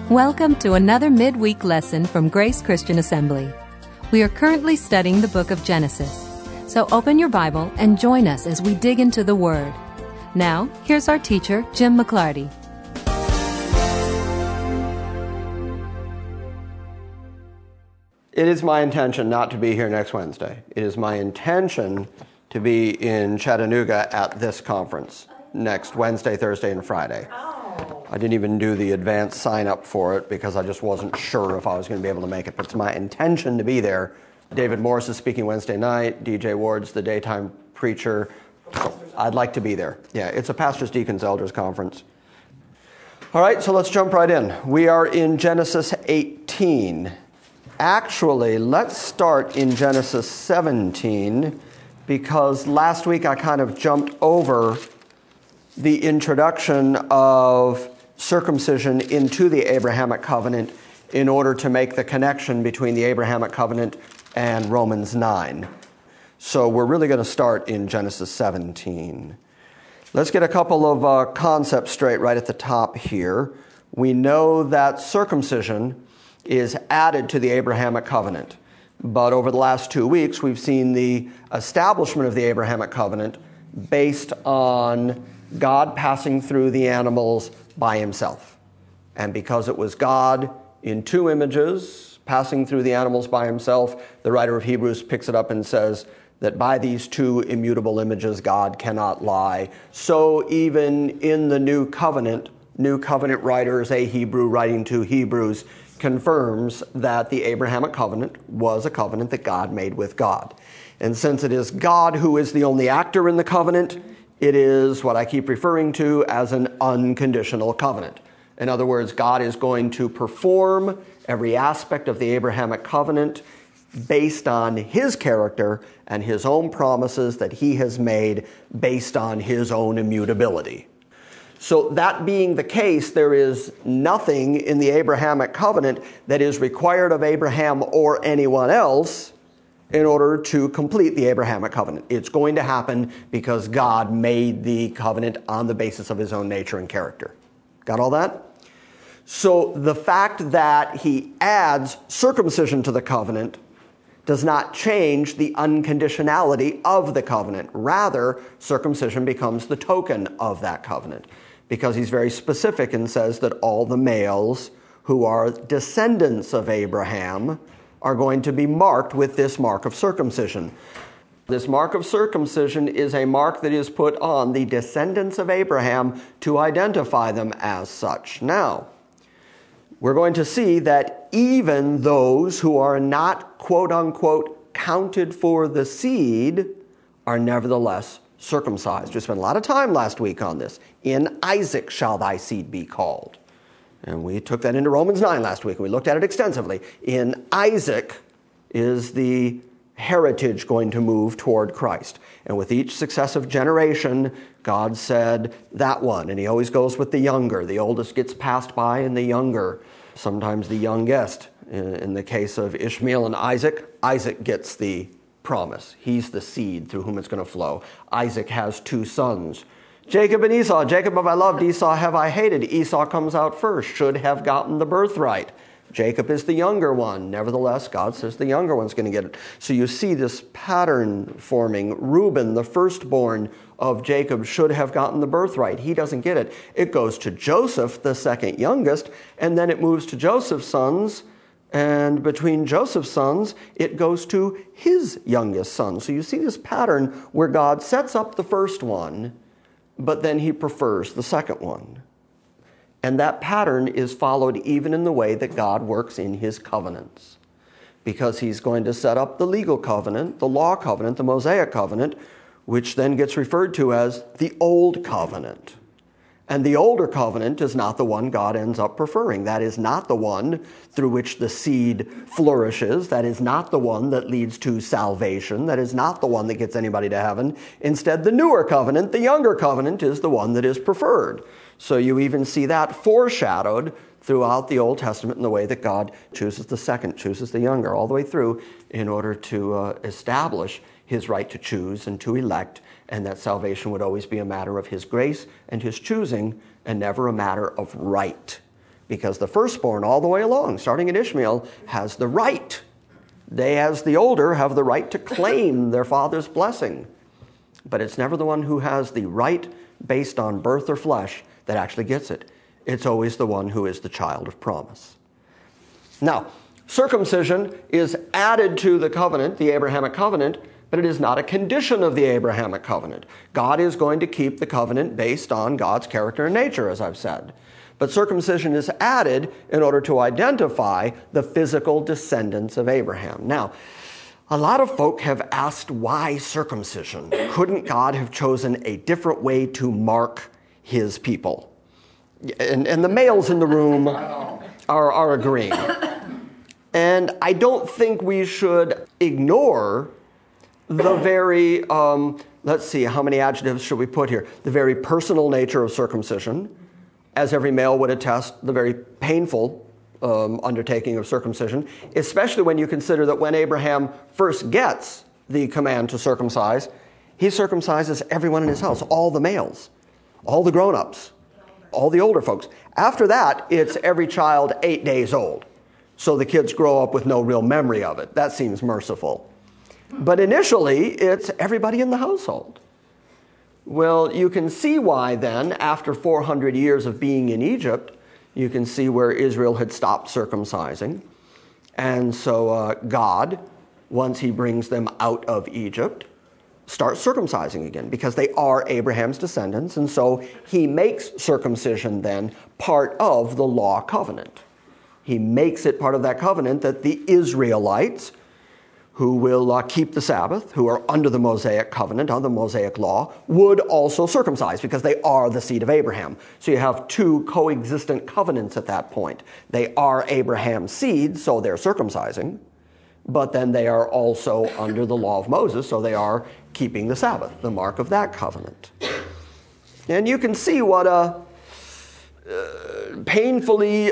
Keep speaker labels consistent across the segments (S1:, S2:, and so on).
S1: Welcome to another midweek lesson from Grace Christian Assembly. We are currently studying the book of Genesis. So open your Bible and join us as we dig into the Word. Now, here's our teacher, Jim McClarty.
S2: It is my intention not to be here next Wednesday. It is my intention to be in Chattanooga at this conference next Wednesday, Thursday, and Friday. I didn't even do the advanced sign-up for it because I just wasn't sure if I was going to be able to make it. But it's my intention to be there. David Morris is speaking Wednesday night. DJ Ward's the daytime preacher. I'd like to be there. Yeah, it's a pastors, deacons, elders conference. All right, so let's jump right in. We are in Genesis 18. Actually, let's start in Genesis 17 because last week I kind of jumped over the introduction of circumcision into the Abrahamic covenant in order to make the connection between the Abrahamic covenant and Romans 9. So we're really going to start in Genesis 17. Let's get a couple of concepts straight right at the top here. We know that circumcision is added to the Abrahamic covenant. But over the last 2 weeks, we've seen the establishment of the Abrahamic covenant based on God passing through the animals by himself. And because it was God in two images passing through the animals by himself, the writer of Hebrews picks it up and says that by these two immutable images, God cannot lie. So even in the New Covenant writers, a Hebrew writing to Hebrews, confirms that the Abrahamic covenant was a covenant that God made with God. And since it is God who is the only actor in the covenant, it is what I keep referring to as an unconditional covenant. In other words, God is going to perform every aspect of the Abrahamic covenant based on his character and his own promises that he has made based on his own immutability. So that being the case, there is nothing in the Abrahamic covenant that is required of Abraham or anyone else in order to complete the Abrahamic covenant. It's going to happen because God made the covenant on the basis of his own nature and character. Got all that? So the fact that he adds circumcision to the covenant does not change the unconditionality of the covenant. Rather, circumcision becomes the token of that covenant because he's very specific and says that all the males who are descendants of Abraham are going to be marked with this mark of circumcision. This mark of circumcision is a mark that is put on the descendants of Abraham to identify them as such. Now, we're going to see that even those who are not, quote-unquote, counted for the seed are nevertheless circumcised. We spent a lot of time last week on this. In Isaac shall thy seed be called. And we took that into Romans 9 last week, and we looked at it extensively. In Isaac is the heritage going to move toward Christ. And with each successive generation, God said, that one. And he always goes with the younger. The oldest gets passed by, and the younger, sometimes the youngest. In the case of Ishmael and Isaac, Isaac gets the promise. He's the seed through whom it's going to flow. Isaac has two sons, Jacob and Esau. Jacob have I loved, Esau have I hated. Esau comes out first, should have gotten the birthright. Jacob is the younger one. Nevertheless, God says the younger one's going to get it. So you see this pattern forming. Reuben, the firstborn of Jacob, should have gotten the birthright. He doesn't get it. It goes to Joseph, the second youngest, and then it moves to Joseph's sons. And between Joseph's sons, it goes to his youngest son. So you see this pattern where God sets up the first one, but then he prefers the second one. And that pattern is followed even in the way that God works in his covenants. Because he's going to set up the legal covenant, the law covenant, the Mosaic covenant, which then gets referred to as the Old Covenant. And the older covenant is not the one God ends up preferring. That is not the one through which the seed flourishes. That is not the one that leads to salvation. That is not the one that gets anybody to heaven. Instead, the newer covenant, the younger covenant, is the one that is preferred. So you even see that foreshadowed throughout the Old Testament in the way that God chooses the second, chooses the younger, all the way through in order to establish his right to choose and to elect, and that salvation would always be a matter of his grace and his choosing and never a matter of right. because the firstborn all the way along, starting at Ishmael, has the right. They, as the older, have the right to claim their father's blessing. But it's never the one who has the right based on birth or flesh that actually gets it. It's always the one who is the child of promise. Now, circumcision is added to the covenant, the Abrahamic covenant, but it is not a condition of the Abrahamic covenant. God is going to keep the covenant based on God's character and nature, as I've said. But circumcision is added in order to identify the physical descendants of Abraham. Now, a lot of folk have asked why circumcision? Couldn't God have chosen a different way to mark his people? And the males in the room are agreeing. And I don't think we should ignore the very, let's see, how many adjectives should we put here? The very personal nature of circumcision, as every male would attest, the very painful undertaking of circumcision, especially when you consider that when Abraham first gets the command to circumcise, he circumcises everyone in his house, all the males, all the grown-ups, all the older folks. After that, it's every child 8 days old. So the kids grow up with no real memory of it. That seems merciful. But initially, it's everybody in the household. Well, you can see why then, after 400 years of being in Egypt, you can see where Israel had stopped circumcising. And so God, once he brings them out of Egypt, starts circumcising again because they are Abraham's descendants. And so he makes circumcision then part of the law covenant. He makes it part of that covenant that the Israelites, who will keep the Sabbath, who are under the Mosaic covenant, under the Mosaic law, would also circumcise because they are the seed of Abraham. So you have two coexistent covenants at that point. They are Abraham's seed, so they're circumcising, but then they are also under the law of Moses, so they are keeping the Sabbath, the mark of that covenant. And you can see what a painfully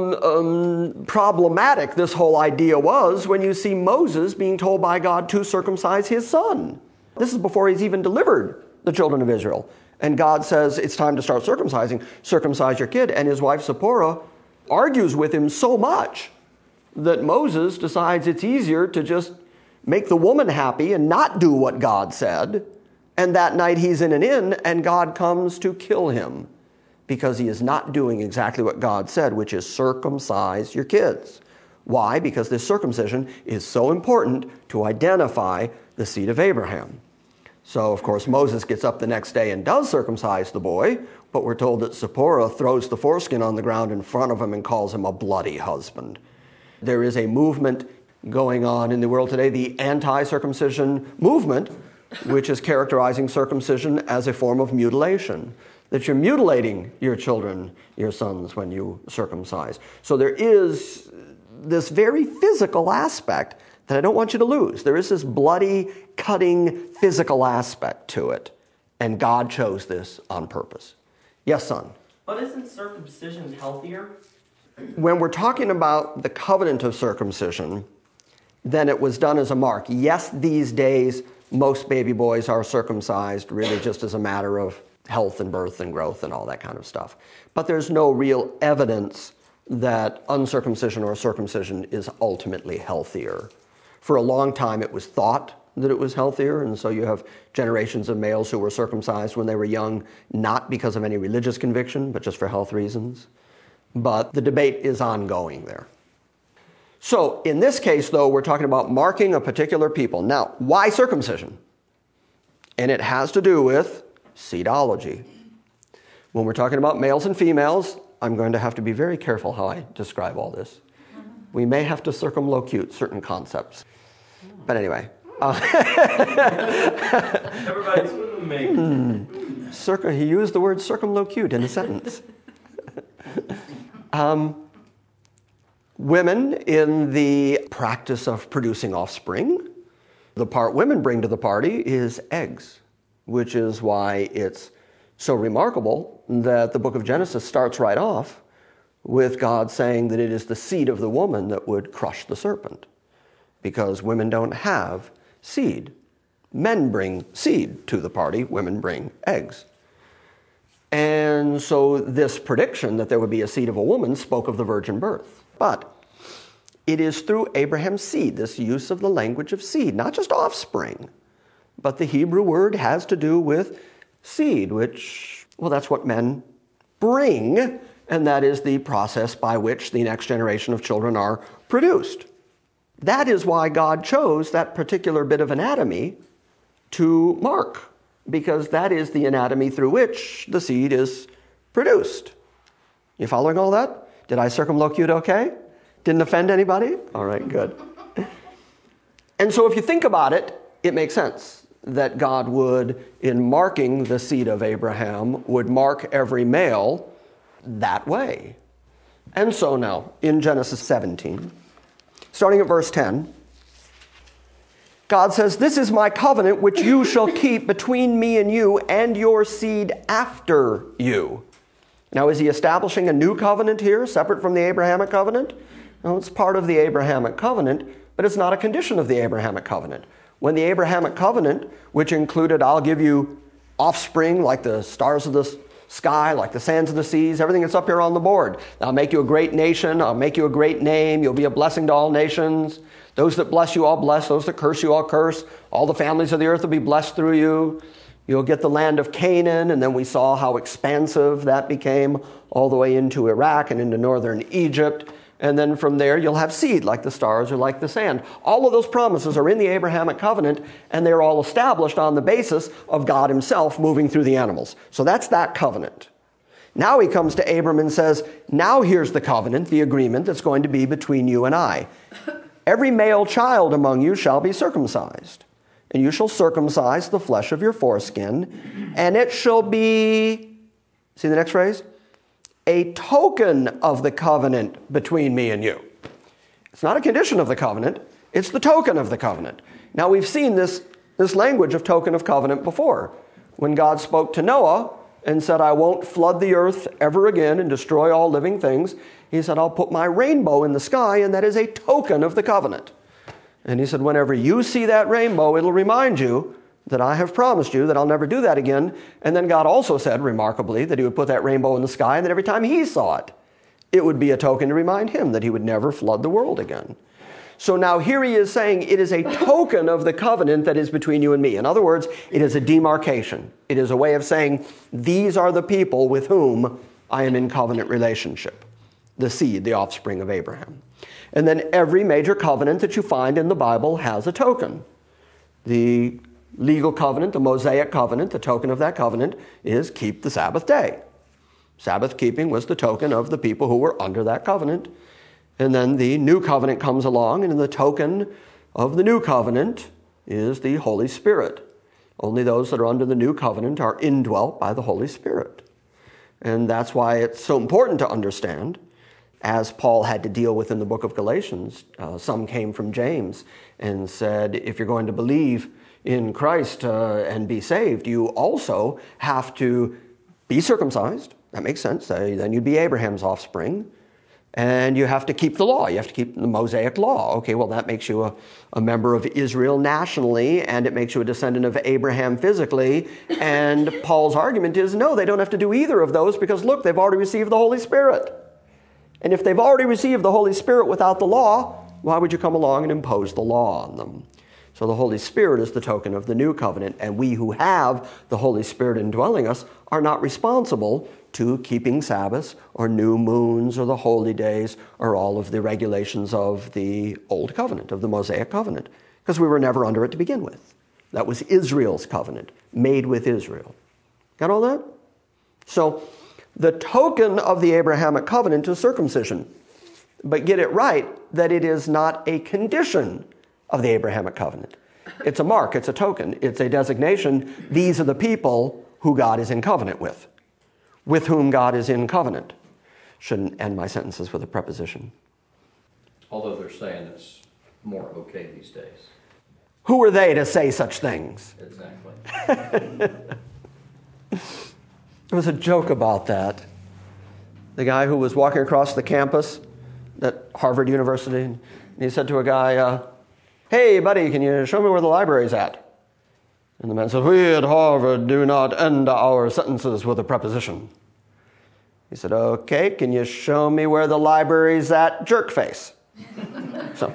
S2: problematic this whole idea was when you see Moses being told by God to circumcise his son. This is before he's even delivered the children of Israel. And God says, it's time to start circumcising. Circumcise your kid. And his wife Zipporah argues with him so much that Moses decides it's easier to just make the woman happy and not do what God said. And that night he's in an inn and God comes to kill him, because he is not doing exactly what God said, which is circumcise your kids. Why? Because this circumcision is so important to identify the seed of Abraham. So, of course, Moses gets up the next day and does circumcise the boy, but we're told that Zipporah throws the foreskin on the ground in front of him and calls him a bloody husband. There is a movement going on in the world today, the anti-circumcision movement, which is characterizing circumcision as a form of mutilation. That you're mutilating your children, your sons, when you circumcise. So there is this very physical aspect that I don't want you to lose. There is this bloody, cutting, physical aspect to it. And God chose this on purpose. Yes, son?
S3: But isn't circumcision healthier?
S2: When we're talking about the covenant of circumcision, then it was done as a mark. Yes, these days, most baby boys are circumcised really just as a matter of health and birth and growth and all that kind of stuff. But there's no real evidence that uncircumcision or circumcision is ultimately healthier. For a long time, it was thought that it was healthier, and so you have generations of males who were circumcised when they were young, not because of any religious conviction, but just for health reasons. But the debate is ongoing there. So in this case, though, we're talking about marking a particular people. Now, why circumcision? And it has to do with seedology. When we're talking about males and females, I'm going to have to be very careful how I describe all this. We may have to circumlocute certain concepts. But anyway.
S3: Everybody's making.
S2: He used the word circumlocute in a sentence. Women in the practice of producing offspring, the part women bring to the party is eggs, which is why it's so remarkable that the book of Genesis starts right off with God saying that it is the seed of the woman that would crush the serpent, because women don't have seed. Men bring seed to the party, women bring eggs. And so this prediction that there would be a seed of a woman spoke of the virgin birth. But it is through Abraham's seed, this use of the language of seed, not just offspring, but the Hebrew word has to do with seed, which, well, that's what men bring, and that is the process by which the next generation of children are produced. That is why God chose that particular bit of anatomy to mark, because that is the anatomy through which the seed is produced. You following all that? Did I circumlocute okay? Didn't offend anybody? All right, good. And so if you think about it, it makes sense that God would, in marking the seed of Abraham, would mark every male that way. And so now, in Genesis 17, starting at verse 10, God says, "This is my covenant which you shall keep between me and you and your seed after you." Now, is he establishing a new covenant here, separate from the Abrahamic covenant? No, it's part of the Abrahamic covenant, but it's not a condition of the Abrahamic covenant. When the Abrahamic covenant, which included, I'll give you offspring like the stars of the sky, like the sands of the seas, everything that's up here on the board. I'll make you a great nation. I'll make you a great name. You'll be a blessing to all nations. Those that bless you, I'll bless. Those that curse you, I'll curse. All the families of the earth will be blessed through you. You'll get the land of Canaan. And then we saw how expansive that became all the way into Iraq and into northern Egypt. And then from there, you'll have seed like the stars or like the sand. All of those promises are in the Abrahamic covenant, and they're all established on the basis of God himself moving through the animals. So that's that covenant. Now he comes to Abram and says, now here's the covenant, the agreement that's going to be between you and I. Every male child among you shall be circumcised, and you shall circumcise the flesh of your foreskin, and it shall be, see the next phrase? A token of the covenant between me and you. It's not a condition of the covenant, it's the token of the covenant. Now we've seen this language of token of covenant before. When God spoke to Noah and said, I won't flood the earth ever again and destroy all living things, he said, I'll put my rainbow in the sky, and that is a token of the covenant. And he said, whenever you see that rainbow, it'll remind you that I have promised you that I'll never do that again. And then God also said, remarkably, that he would put that rainbow in the sky, and that every time he saw it, it would be a token to remind him that he would never flood the world again. So now here he is saying it is a token of the covenant that is between you and me. In other words, it is a demarcation. It is a way of saying, these are the people with whom I am in covenant relationship. The seed, the offspring of Abraham. And then every major covenant that you find in the Bible has a token. The legal covenant, the Mosaic covenant, the token of that covenant is keep the Sabbath day. Sabbath keeping was the token of the people who were under that covenant. And then the new covenant comes along, and the token of the new covenant is the Holy Spirit. Only those that are under the new covenant are indwelt by the Holy Spirit. And that's why it's so important to understand, as Paul had to deal with in the book of Galatians. Some came from James and said, if you're going to believe in Christ and be saved, you also have to be circumcised. That makes sense. Then you'd be Abraham's offspring. And you have to keep the law. You have to keep the Mosaic law. Okay, well, that makes you a member of Israel nationally, and it makes you a descendant of Abraham physically. And Paul's argument is, no, they don't have to do either of those because, look, they've already received the Holy Spirit. And if they've already received the Holy Spirit without the law, why would you come along and impose the law on them? So the Holy Spirit is the token of the new covenant, and we who have the Holy Spirit indwelling us are not responsible to keeping Sabbaths or new moons or the holy days or all of the regulations of the old covenant, of the Mosaic covenant, because we were never under it to begin with. That was Israel's covenant, made with Israel. Got all that? So the token of the Abrahamic covenant is circumcision. But get it right that it is not a condition of the Abrahamic covenant. It's a mark, it's a token, it's a designation. These are the people who God is in covenant with whom God is in covenant. Shouldn't end my sentences with a preposition.
S4: Although they're saying it's more okay these days.
S2: Who are they to say such things?
S4: Exactly.
S2: There was a joke about that. The guy who was walking across the campus at Harvard University, and he said to a guy, hey, buddy, can you show me where the library's at? And the man says, we at Harvard do not end our sentences with a preposition. He said, okay, can you show me where the library's at? Jerk face. So,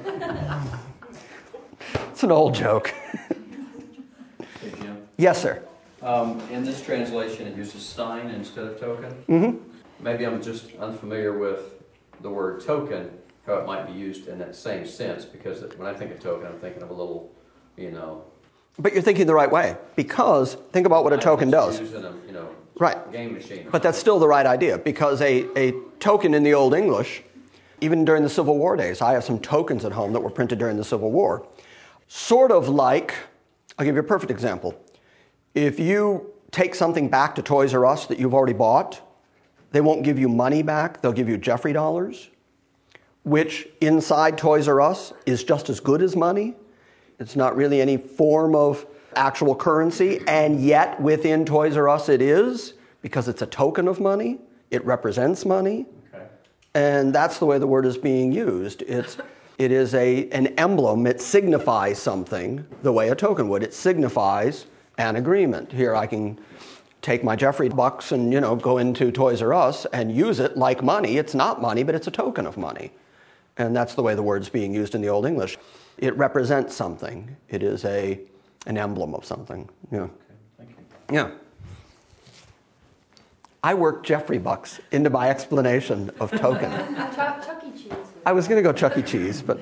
S2: it's an old joke.
S4: Hey, Jim.
S2: Yes, sir.
S4: In this translation, it uses sign instead of token.
S2: Mm-hmm.
S4: Maybe I'm just unfamiliar with the word token, how it might be used in that same sense, because when I think of token, I'm thinking of a little,
S2: But you're thinking the right way, because think about what a token does.
S4: Used in a,
S2: Right.
S4: game machine.
S2: But that's still the right idea, because a token in the Old English, even during the Civil War days, I have some tokens at home that were printed during the Civil War. Sort of like, I'll give you a perfect example. If you take something back to Toys R Us that you've already bought, they won't give you money back, they'll give you Jeffrey dollars, which inside Toys R Us is just as good as money. It's not really any form of actual currency, and yet within Toys R Us it is, because it's a token of money. It represents money.
S4: Okay.
S2: And that's the way the word is being used. It is an emblem. It signifies something the way a token would. It signifies an agreement. Here I can take my Jeffrey bucks and go into Toys R Us and use it like money. It's not money, but it's a token of money. And that's the way the word's being used in the Old English. It represents something. It is an emblem of something. Yeah.
S4: Okay, thank you.
S2: Yeah. I worked Jeffrey bucks into my explanation of token.
S5: Chuck E. Cheese.
S2: I was going to go Chuck E. Cheese, but...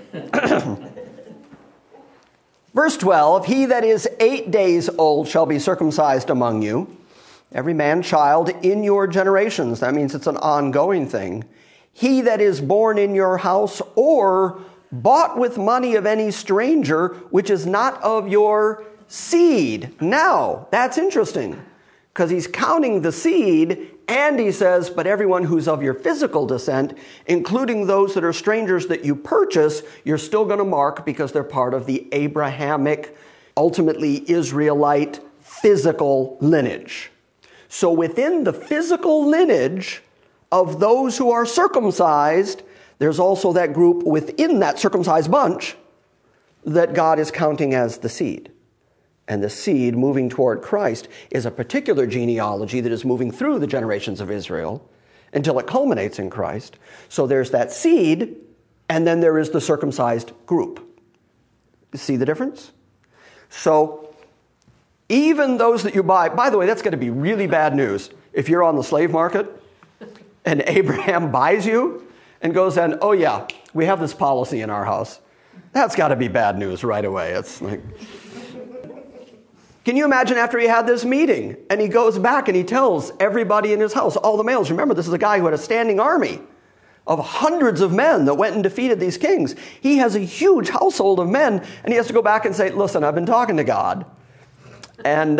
S2: Verse 12, he that is 8 days old shall be circumcised among you, every man child in your generations. That means it's an ongoing thing. He that is born in your house or bought with money of any stranger, which is not of your seed. Now, that's interesting, because he's counting the seed, and he says, but everyone who's of your physical descent, including those that are strangers that you purchase, you're still going to mark because they're part of the Abrahamic, ultimately Israelite, physical lineage. So within the physical lineage of those who are circumcised, there's also that group within that circumcised bunch that God is counting as the seed. And the seed moving toward Christ is a particular genealogy that is moving through the generations of Israel until it culminates in Christ. So there's that seed, and then there is the circumcised group. See the difference? So even those that you buy, by the way, that's going to be really bad news if you're on the slave market and Abraham buys you and goes in, oh yeah, we have this policy in our house. That's got to be bad news right away. It's like... Can you imagine after he had this meeting and he goes back and he tells everybody in his house, all the males, remember this is a guy who had a standing army of hundreds of men that went and defeated these kings. He has a huge household of men, and he has to go back and say, listen, I've been talking to God. And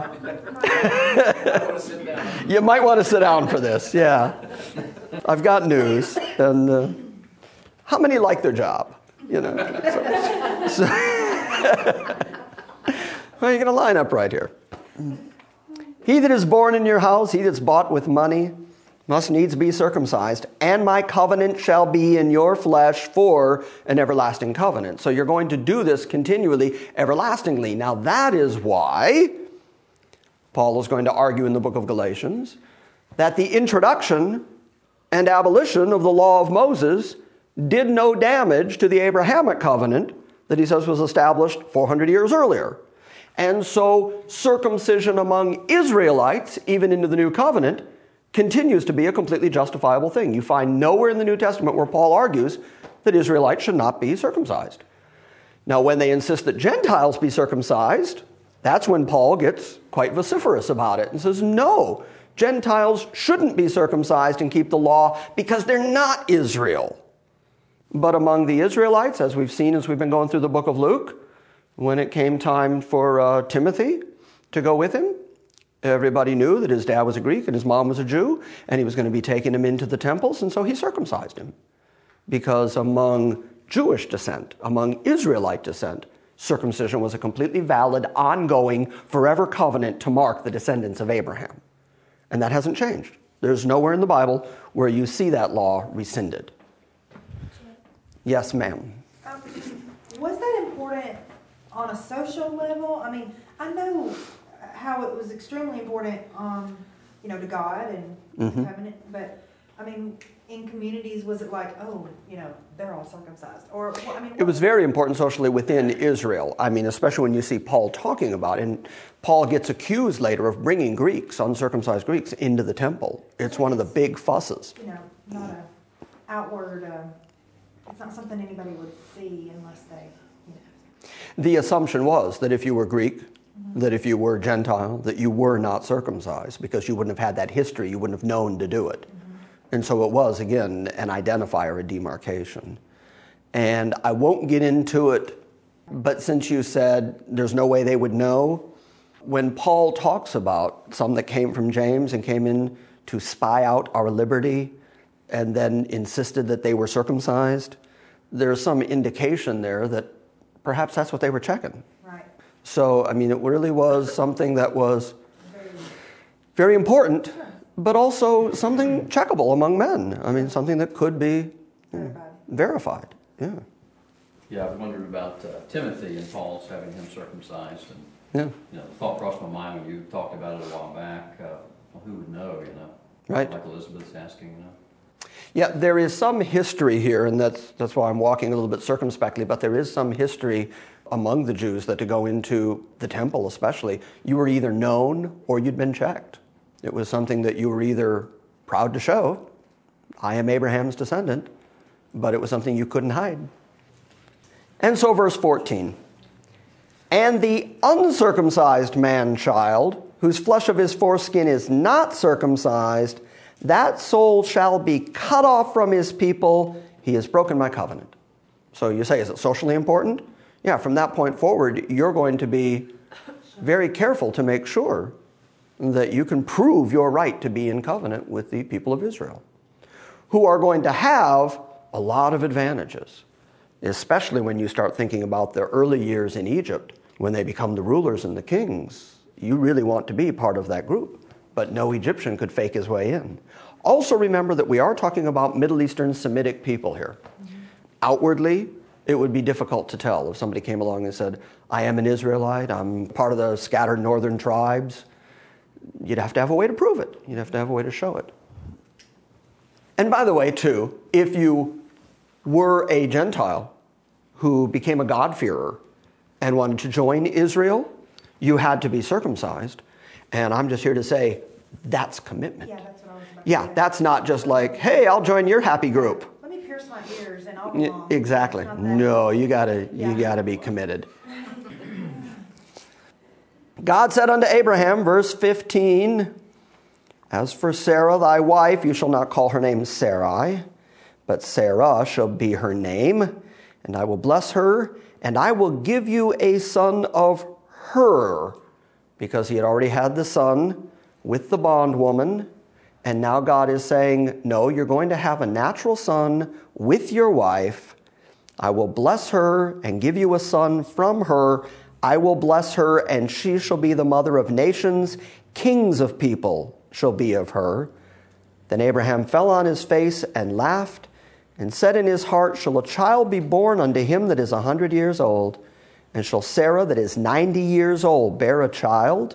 S2: you might want to sit down for this, yeah. I've got news. And how many like their job? So well, you're going to line up right here. He that is born in your house, he that's bought with money, must needs be circumcised, and my covenant shall be in your flesh for an everlasting covenant. So you're going to do this continually, everlastingly. Now that is why Paul is going to argue in the book of Galatians that the introduction and abolition of the law of Moses did no damage to the Abrahamic covenant that he says was established 400 years earlier. And so circumcision among Israelites, even into the New Covenant, continues to be a completely justifiable thing. You find nowhere in the New Testament where Paul argues that Israelites should not be circumcised. Now, when they insist that Gentiles be circumcised, that's when Paul gets quite vociferous about it and says, no, Gentiles shouldn't be circumcised and keep the law because they're not Israel. But among the Israelites, as we've seen as we've been going through the book of Luke, when it came time for Timothy to go with him, everybody knew that his dad was a Greek and his mom was a Jew, and he was going to be taking him into the temples, and so he circumcised him. Because among Jewish descent, among Israelite descent, circumcision was a completely valid, ongoing, forever covenant to mark the descendants of Abraham. And that hasn't changed. There's nowhere in the Bible where you see that law rescinded. Yes, ma'am.
S5: Was that important on a social level? I mean, I know how it was extremely important, to God and the covenant, but I mean, in communities, was it like, they're all circumcised? Or,
S2: it was very important socially within Israel. I mean, especially when you see Paul talking about it. And Paul gets accused later of bringing Greeks, uncircumcised Greeks, into the temple. It's one of the big fusses.
S5: Not an outward, it's not something anybody would see unless they,
S2: The assumption was that if you were Greek, that if you were Gentile, that you were not circumcised because you wouldn't have had that history, you wouldn't have known to do it. And so it was, again, an identifier, a demarcation. And I won't get into it, but since you said there's no way they would know, when Paul talks about some that came from James and came in to spy out our liberty and then insisted that they were circumcised, there's some indication there that perhaps that's what they were checking.
S5: Right.
S2: So, I mean, it really was something that was very important, but also something checkable among men. I mean, something that could be verified. Yeah.
S4: Yeah, I wondered about Timothy and Paul's having him circumcised. And, the thought crossed my mind when you talked about it a while back. Who would know,
S2: Right.
S4: Like Elizabeth's asking,
S2: Yeah, there is some history here, and that's why I'm walking a little bit circumspectly, but there is some history among the Jews that to go into the temple especially, you were either known or you'd been checked. It was something that you were either proud to show, I am Abraham's descendant, but it was something you couldn't hide. And so verse 14, and the uncircumcised man-child, whose flesh of his foreskin is not circumcised, that soul shall be cut off from his people. He has broken my covenant. So you say, is it socially important? Yeah, from that point forward, you're going to be very careful to make sure that you can prove your right to be in covenant with the people of Israel, who are going to have a lot of advantages, especially when you start thinking about their early years in Egypt, when they become the rulers and the kings. You really want to be part of that group, but no Egyptian could fake his way in. Also remember that we are talking about Middle Eastern Semitic people here. Outwardly, it would be difficult to tell if somebody came along and said, I am an Israelite, I'm part of the scattered northern tribes. You'd have to have a way to prove it. You'd have to have a way to show it. And by the way, too, if you were a Gentile who became a God-fearer and wanted to join Israel, you had to be circumcised. And I'm just here to say, that's commitment.
S5: Yeah, that's what I was about to
S2: Yeah,
S5: say.
S2: that's not just like, hey, I'll join your happy group.
S5: Let me pierce my ears and I'll belong.
S2: Exactly.
S5: It's not that.
S2: No, you gotta be committed. God said unto Abraham, verse 15, as for Sarah thy wife, you shall not call her name Sarai, but Sarah shall be her name, and I will bless her, and I will give you a son of her, because he had already had the son with the bondwoman, and now God is saying, no, you're going to have a natural son with your wife. I will bless her and give you a son from her. I will bless her, and she shall be the mother of nations. Kings of people shall be of her. Then Abraham fell on his face and laughed, and said in his heart, shall a child be born unto him that is 100 years old? And shall Sarah that is 90 years old bear a child?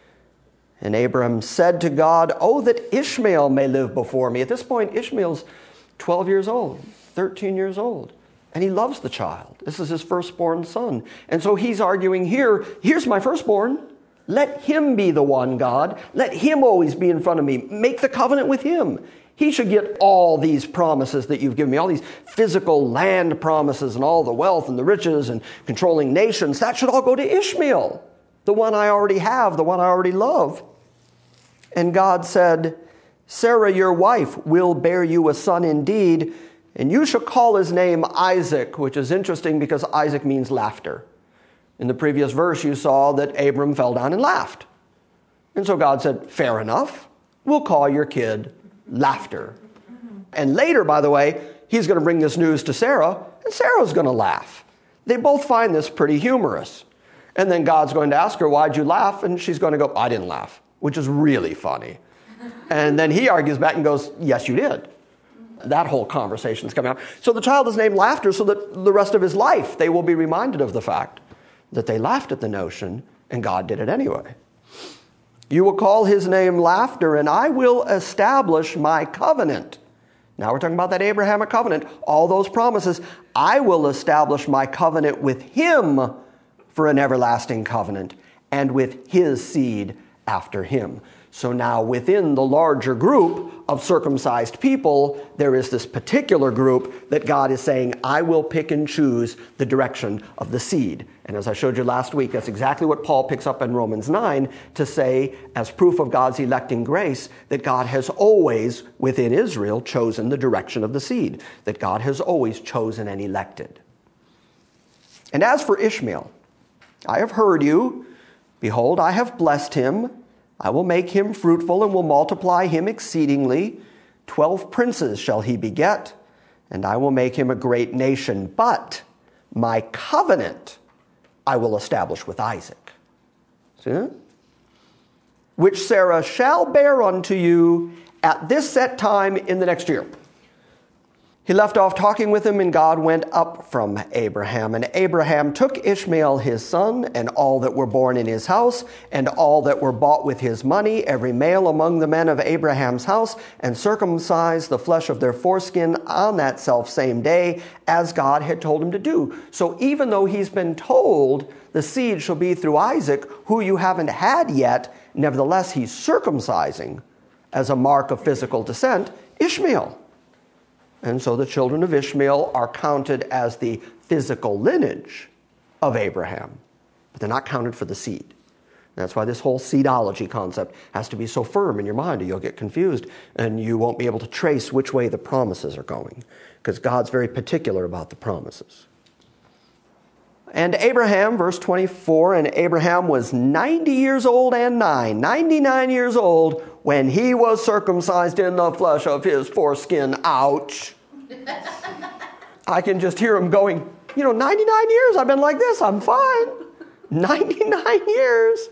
S2: And Abram said to God, oh, that Ishmael may live before me. At this point, Ishmael's 12 years old, 13 years old. And he loves the child. This is his firstborn son. And so he's arguing here, here's my firstborn. Let him be the one, God. Let him always be in front of me. Make the covenant with him. He should get all these promises that you've given me, all these physical land promises and all the wealth and the riches and controlling nations. That should all go to Ishmael, the one I already have, the one I already love. And God said, Sarah, your wife, will bear you a son indeed, and you shall call his name Isaac, which is interesting because Isaac means laughter. In the previous verse, you saw that Abram fell down and laughed. And so God said, fair enough, we'll call your kid Laughter. And later, by the way, he's going to bring this news to Sarah, and Sarah's going to laugh. They both find this pretty humorous. And then God's going to ask her, why'd you laugh? And she's going to go, I didn't laugh, which is really funny. And then he argues back and goes, yes, you did. That whole conversation is coming out. So the child is named Laughter so that the rest of his life they will be reminded of the fact that they laughed at the notion And God did it anyway. You will call his name Laughter, and I will establish my covenant. Now we're talking about that Abrahamic covenant. All those promises. I will establish my covenant with him for an everlasting covenant, and with his seed after him. So now within the larger group of circumcised people, there is this particular group that God is saying, I will pick and choose the direction of the seed. And as I showed you last week, that's exactly what Paul picks up in Romans 9 to say, as proof of God's electing grace, that God has always, within Israel, chosen the direction of the seed, that God has always chosen and elected. And as for Ishmael, I have heard you. Behold, I have blessed him. I will make him fruitful and will multiply him exceedingly. 12 princes shall he beget, and I will make him a great nation. But my covenant I will establish with Isaac. See that? Which Sarah shall bear unto you at this set time in the next year. He left off talking with him, and God went up from Abraham. And Abraham took Ishmael his son, and all that were born in his house, and all that were bought with his money, every male among the men of Abraham's house, and circumcised the flesh of their foreskin on that selfsame day, as God had told him to do. So even though he's been told the seed shall be through Isaac, who you haven't had yet, nevertheless he's circumcising, as a mark of physical descent, Ishmael. And so the children of Ishmael are counted as the physical lineage of Abraham, but they're not counted for the seed. That's why this whole seedology concept has to be so firm in your mind, or you'll get confused, and you won't be able to trace which way the promises are going, because God's very particular about the promises. And Abraham, verse 24, and Abraham was 90 years old and 99 years old, when he was circumcised in the flesh of his foreskin. Ouch. I can just hear him going, 99 years, I've been like this, I'm fine. 99 years.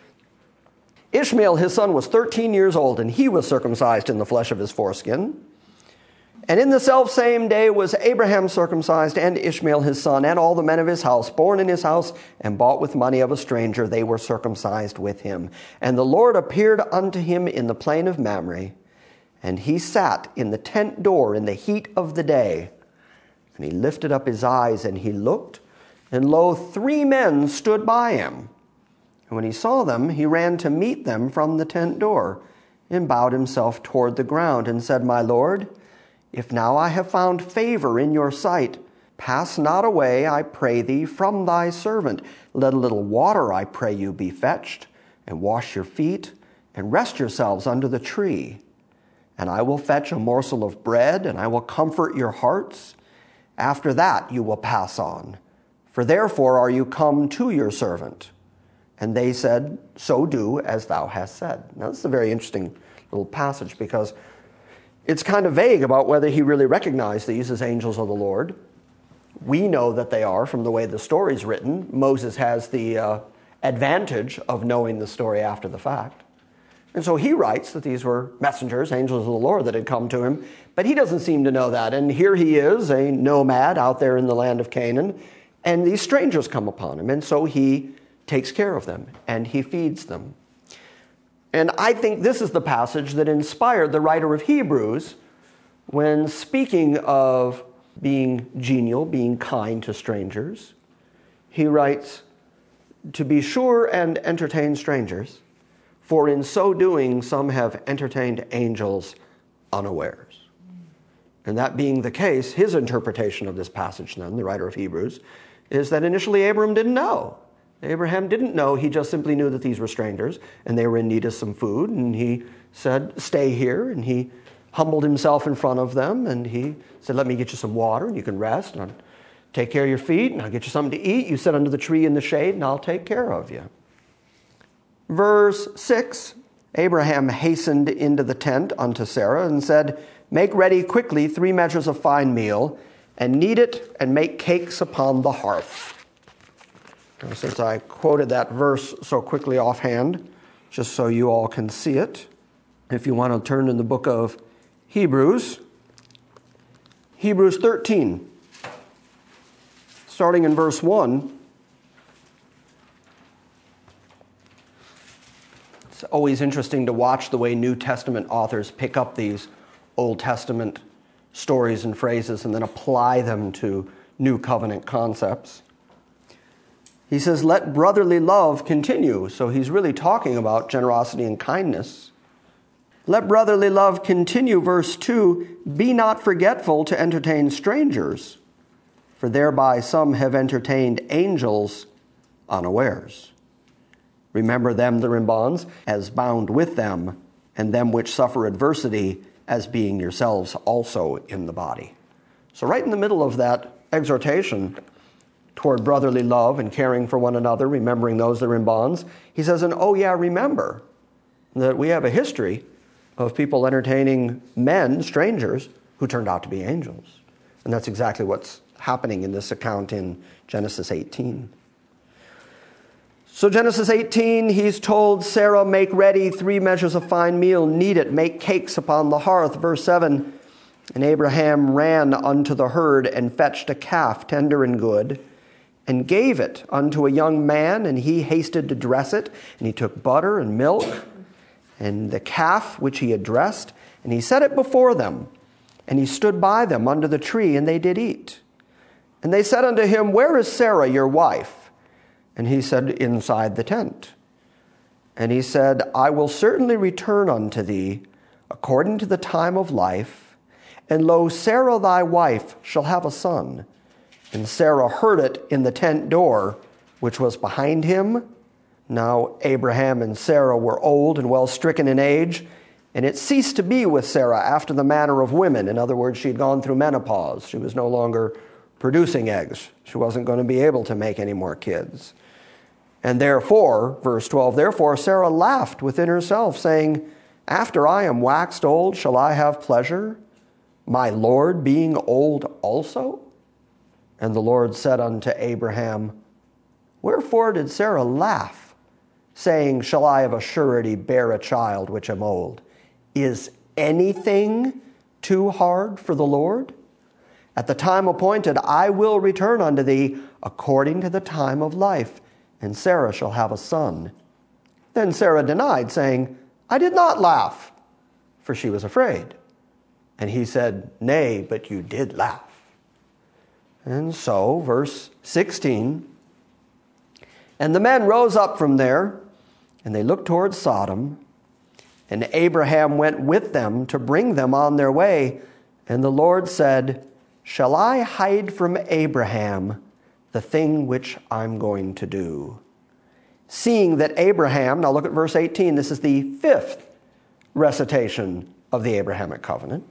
S2: Ishmael, his son, was 13 years old, and he was circumcised in the flesh of his foreskin. And in the selfsame day was Abraham circumcised, and Ishmael his son, and all the men of his house, born in his house, and bought with money of a stranger, they were circumcised with him. And the Lord appeared unto him in the plain of Mamre, and he sat in the tent door in the heat of the day. And he lifted up his eyes, and he looked, and lo, 3 men stood by him. And when he saw them, he ran to meet them from the tent door, and bowed himself toward the ground, and said, My Lord, if now I have found favor in your sight, pass not away, I pray thee, from thy servant. Let a little water, I pray you, be fetched, and wash your feet, and rest yourselves under the tree. And I will fetch a morsel of bread, and I will comfort your hearts. After that you will pass on. For therefore are you come to your servant. And they said, So do as thou hast said. Now this is a very interesting little passage, because it's kind of vague about whether he really recognized these as angels of the Lord. We know that they are from the way the story's written. Moses has the advantage of knowing the story after the fact. And so he writes that these were messengers, angels of the Lord, that had come to him. But he doesn't seem to know that. And here he is, a nomad out there in the land of Canaan. And these strangers come upon him. And so he takes care of them, and he feeds them. And I think this is the passage that inspired the writer of Hebrews when speaking of being genial, being kind to strangers. He writes, To be sure and entertain strangers, for in so doing some have entertained angels unawares. And that being the case, his interpretation of this passage then, the writer of Hebrews, is that initially Abraham didn't know. Abraham didn't know. He just simply knew that these were strangers and they were in need of some food. And he said, stay here. And he humbled himself in front of them. And he said, let me get you some water and you can rest. And I'll take care of your feet and I'll get you something to eat. You sit under the tree in the shade and I'll take care of you. Verse 6, Abraham hastened into the tent unto Sarah and said, make ready quickly 3 measures of fine meal and knead it and make cakes upon the hearth. Now, since I quoted that verse so quickly offhand, just so you all can see it, if you want to turn in the book of Hebrews, Hebrews 13, starting in verse 1, always interesting to watch the way New Testament authors pick up these Old Testament stories and phrases and then apply them to New Covenant concepts. He says, let brotherly love continue. So he's really talking about generosity and kindness. Let brotherly love continue, verse 2, be not forgetful to entertain strangers, for thereby some have entertained angels unawares. Remember them that are in bonds as bound with them, and them which suffer adversity as being yourselves also in the body. So right in the middle of that exhortation toward brotherly love and caring for one another, remembering those that are in bonds, he says, and oh yeah, remember that we have a history of people entertaining men, strangers, who turned out to be angels. And that's exactly what's happening in this account in Genesis 18. So Genesis 18, he's told Sarah, make ready 3 measures of fine meal, knead it, make cakes upon the hearth. Verse 7, and Abraham ran unto the herd and fetched a calf, tender and good, and gave it unto a young man, and he hasted to dress it. And he took butter and milk and the calf which he had dressed, and he set it before them. And he stood by them under the tree, and they did eat. And they said unto him, where is Sarah your wife? And he said, inside the tent. And he said, I will certainly return unto thee according to the time of life. And lo, Sarah thy wife shall have a son. And Sarah heard it in the tent door, which was behind him. Now Abraham and Sarah were old and well stricken in age, and it ceased to be with Sarah after the manner of women. In other words, she had gone through menopause. She was no longer producing eggs. She wasn't going to be able to make any more kids. And therefore, verse 12, therefore Sarah laughed within herself, saying, after I am waxed old, shall I have pleasure, my Lord being old also? And the Lord said unto Abraham, wherefore did Sarah laugh, saying, shall I of a surety bear a child which am old? Is anything too hard for the Lord? At the time appointed, I will return unto thee according to the time of life, and Sarah shall have a son. Then Sarah denied, saying, I did not laugh, for she was afraid. And he said, nay, but you did laugh. And so, verse 16, and the men rose up from there, and they looked toward Sodom, and Abraham went with them to bring them on their way. And the Lord said, shall I hide from Abraham the thing which I'm going to do? Seeing that Abraham, now look at verse 18, this is the 5th recitation of the Abrahamic covenant.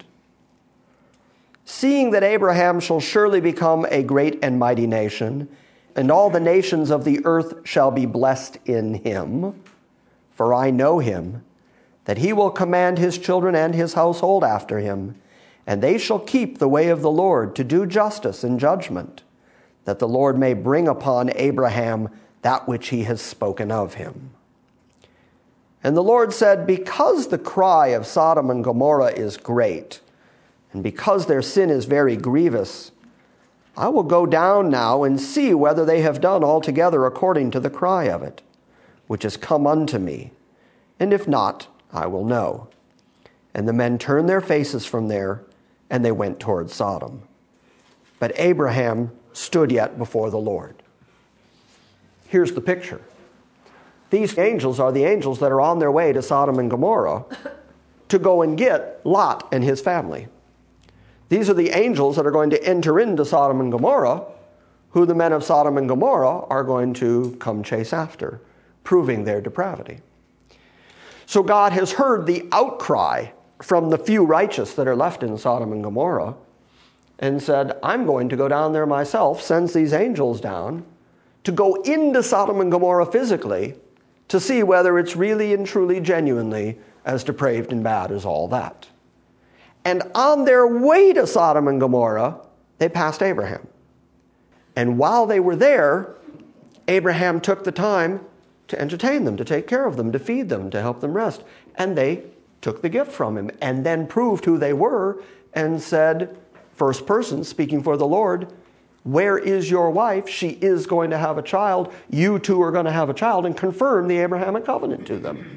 S2: Seeing that Abraham shall surely become a great and mighty nation, and all the nations of the earth shall be blessed in him, for I know him, that he will command his children and his household after him, and they shall keep the way of the Lord to do justice and judgment, that the Lord may bring upon Abraham that which he has spoken of him. And the Lord said, because the cry of Sodom and Gomorrah is great, and because their sin is very grievous, I will go down now and see whether they have done altogether according to the cry of it, which is come unto me. And if not, I will know. And the men turned their faces from there, and they went toward Sodom. But Abraham stood yet before the Lord. Here's the picture. These angels are the angels that are on their way to Sodom and Gomorrah to go and get Lot and his family. These are the angels that are going to enter into Sodom and Gomorrah, who the men of Sodom and Gomorrah are going to come chase after, proving their depravity. So God has heard the outcry from the few righteous that are left in Sodom and Gomorrah and said, I'm going to go down there myself, sends these angels down to go into Sodom and Gomorrah physically to see whether it's really and truly, genuinely as depraved and bad as all that. And on their way to Sodom and Gomorrah, they passed Abraham. And while they were there, Abraham took the time to entertain them, to take care of them, to feed them, to help them rest. And they took the gift from him and then proved who they were and said, first person speaking for the Lord, where is your wife? She is going to have a child. You two are going to have a child, and confirm the Abrahamic covenant to them.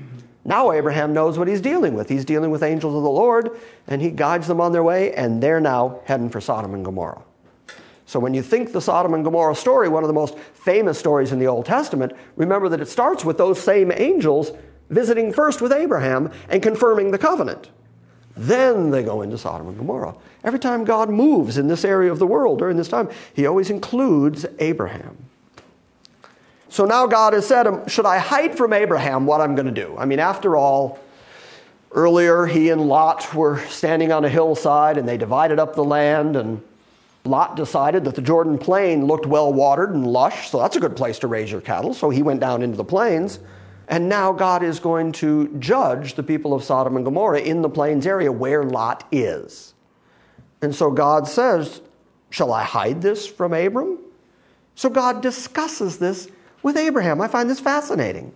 S2: Now Abraham knows what he's dealing with. He's dealing with angels of the Lord, and he guides them on their way, and they're now heading for Sodom and Gomorrah. So when you think the Sodom and Gomorrah story, one of the most famous stories in the Old Testament, remember that it starts with those same angels visiting first with Abraham and confirming the covenant. Then they go into Sodom and Gomorrah. Every time God moves in this area of the world during this time, he always includes Abraham. So now God has said, should I hide from Abraham what I'm going to do? I mean, after all, earlier he and Lot were standing on a hillside and they divided up the land, and Lot decided that the Jordan plain looked well watered and lush, so that's a good place to raise your cattle. So he went down into the plains. And now God is going to judge the people of Sodom and Gomorrah in the plains area where Lot is. And so God says, shall I hide this from Abram? So God discusses this with Abraham. I find this fascinating.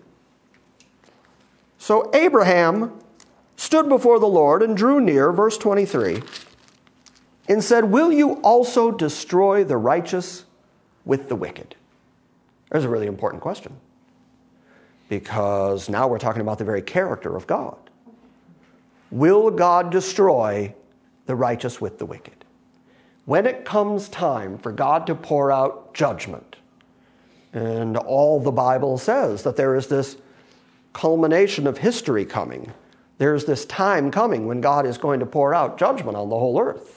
S2: So Abraham stood before the Lord and drew near, verse 23, and said, will you also destroy the righteous with the wicked? There's a really important question, because now we're talking about the very character of God. Will God destroy the righteous with the wicked? When it comes time for God to pour out judgment, and all the Bible says that there is this culmination of history coming, there's this time coming when God is going to pour out judgment on the whole earth.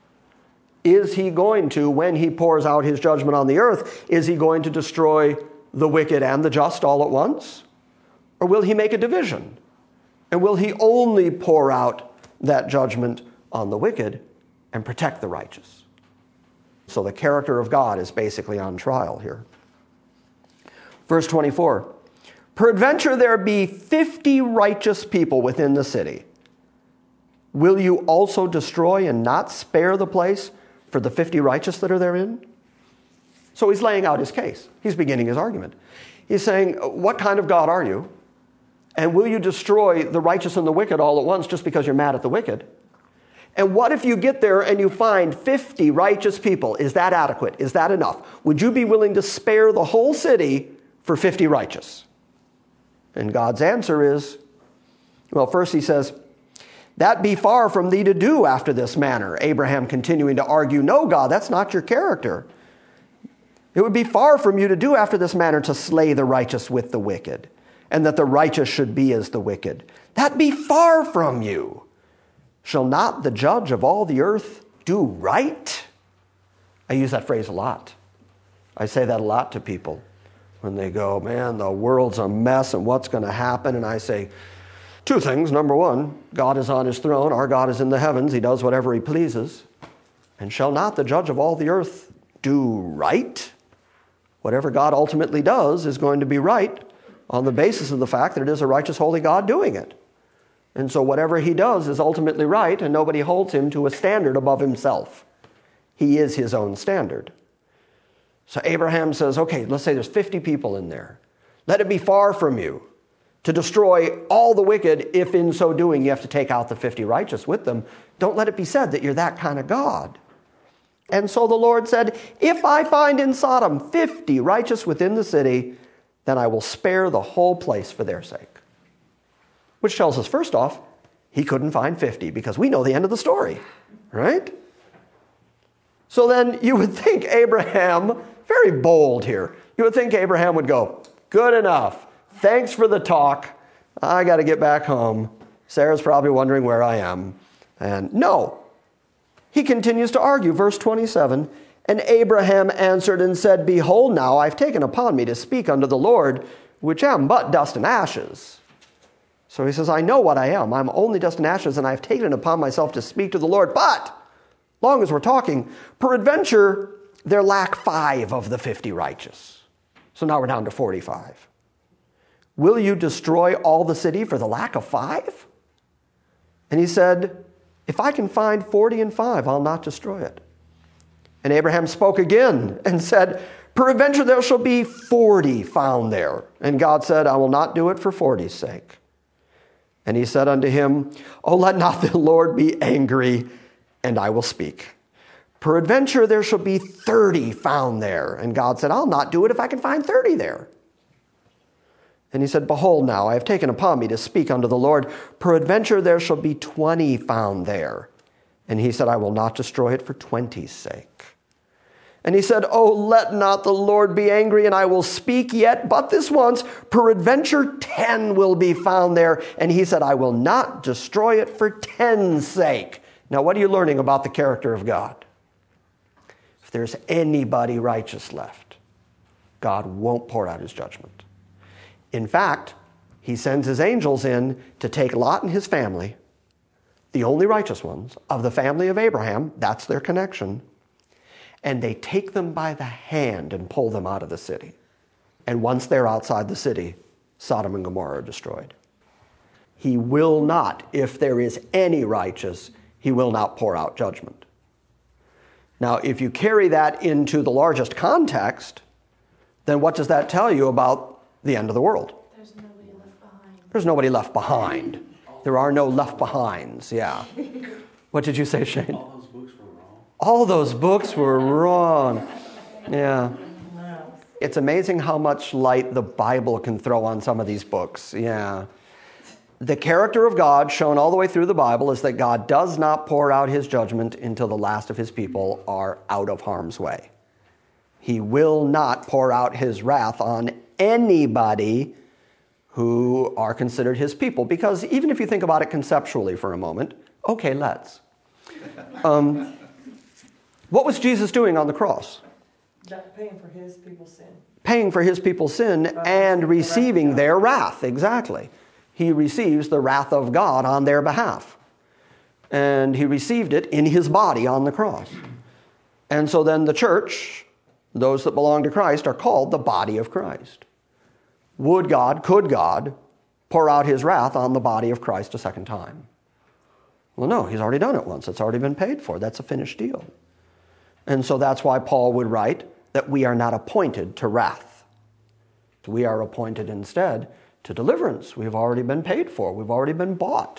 S2: Is he going to, when he pours out his judgment on the earth, is he going to destroy the wicked and the just all at once? Or will he make a division? And will he only pour out that judgment on the wicked and protect the righteous? So the character of God is basically on trial here. Verse 24, peradventure there be 50 righteous people within the city. Will you also destroy and not spare the place for the 50 righteous that are therein? So he's laying out his case. He's beginning his argument. He's saying, what kind of God are you? And will you destroy the righteous and the wicked all at once just because you're mad at the wicked? And what if you get there and you find 50 righteous people? Is that adequate? Is that enough? Would you be willing to spare the whole city for 50 righteous? And God's answer is, well, first he says, that be far from thee to do after this manner. Abraham continuing to argue, no, God, that's not your character. It would be far from you to do after this manner to slay the righteous with the wicked, and that the righteous should be as the wicked. That be far from you. Shall not the judge of all the earth do right? I use that phrase a lot. I say that a lot to people when they go, man, the world's a mess and what's going to happen? And I say, two things. Number one, God is on his throne. Our God is in the heavens. He does whatever he pleases. And shall not the judge of all the earth do right? Whatever God ultimately does is going to be right on the basis of the fact that it is a righteous, holy God doing it. And so whatever he does is ultimately right, and nobody holds him to a standard above himself. He is his own standard. So Abraham says, okay, let's say there's 50 people in there. Let it be far from you to destroy all the wicked, if in so doing you have to take out the 50 righteous with them. Don't let it be said that you're that kind of God. And so the Lord said, if I find in Sodom 50 righteous within the city, then I will spare the whole place for their sake. Which tells us, first off, he couldn't find 50, because we know the end of the story, right? So then you would think Abraham, very bold here, you would think Abraham would go, good enough. Thanks for the talk. I got to get back home. Sarah's probably wondering where I am. And no. He continues to argue. Verse 27, and Abraham answered and said, behold, now I've taken upon me to speak unto the Lord, which am but dust and ashes. So he says, I know what I am. I'm only dust and ashes, and I've taken it upon myself to speak to the Lord. But, long as we're talking, peradventure there lack 5 of the 50 righteous. So now we're down to 45. Will you destroy all the city for the lack of 5? And he said, if I can find 40 and 5, I'll not destroy it. And Abraham spoke again and said, peradventure there shall be 40 found there. And God said, I will not do it for 40's sake. And he said unto him, oh, let not the Lord be angry, and I will speak. Peradventure there shall be 30 found there. And God said, I'll not do it if I can find 30 there. And he said, Behold now, I have taken upon me to speak unto the Lord. Peradventure there shall be 20 found there. And he said, I will not destroy it for 20's sake. And he said, Oh, let not the Lord be angry, and I will speak yet but this once. Peradventure 10 will be found there. And he said, I will not destroy it for 10's sake. Now, what are you learning about the character of God? If there's anybody righteous left, God won't pour out his judgment. In fact, he sends his angels in to take Lot and his family, the only righteous ones of the family of Abraham, that's their connection, and they take them by the hand and pull them out of the city. And once they're outside the city, Sodom and Gomorrah are destroyed. He will not, if there is any righteous, he will not pour out judgment. Now, if you carry that into the largest context, then what does that tell you about the end of the world?
S6: There's nobody left behind.
S2: There's nobody left behind. There are no left behinds, yeah. What did you say, Shane?
S7: All those books were wrong.
S2: All those books were wrong. Yeah. It's amazing how much light the Bible can throw on some of these books. Yeah. The character of God shown all the way through the Bible is that God does not pour out his judgment until the last of his people are out of harm's way. He will not pour out his wrath on anybody who are considered his people. Because even if you think about it conceptually for a moment, okay, let's. What was Jesus doing on the cross?
S8: Paying for his people's sin.
S2: Paying for his people's sin and receiving their wrath, exactly. He receives the wrath of God on their behalf. And he received it in his body on the cross. And so then the church, those that belong to Christ, are called the body of Christ. Would God, could God, pour out his wrath on the body of Christ a second time? Well, no, he's already done it once. It's already been paid for. That's a finished deal. And so that's why Paul would write that we are not appointed to wrath. We are appointed instead to deliverance. We've already been paid for. We've already been bought.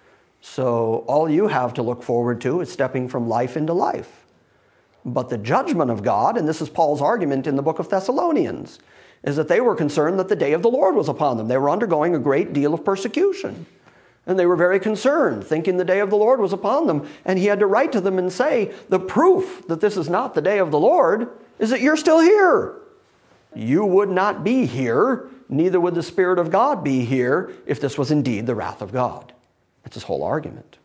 S2: So all you have to look forward to is stepping from life into life. But the judgment of God, and this is Paul's argument in the book of Thessalonians, is that they were concerned that the day of the Lord was upon them. They were undergoing a great deal of persecution. And they were very concerned, thinking the day of the Lord was upon them. And he had to write to them and say, the proof that this is not the day of the Lord is that you're still here. You would not be here, neither would the Spirit of God be here, if this was indeed the wrath of God. That's his whole argument.